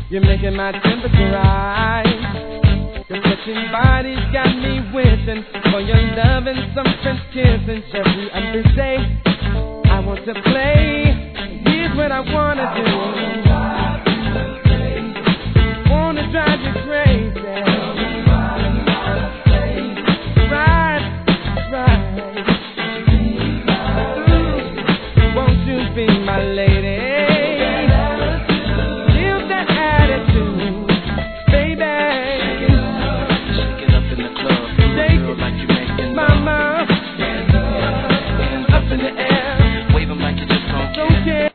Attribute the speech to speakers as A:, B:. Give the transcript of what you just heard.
A: You're making my temperature rise. Your touching body's got me wishing for your love and some French kissing. Jeffrey, I'm busy. I want to play. Here's what I wanna do.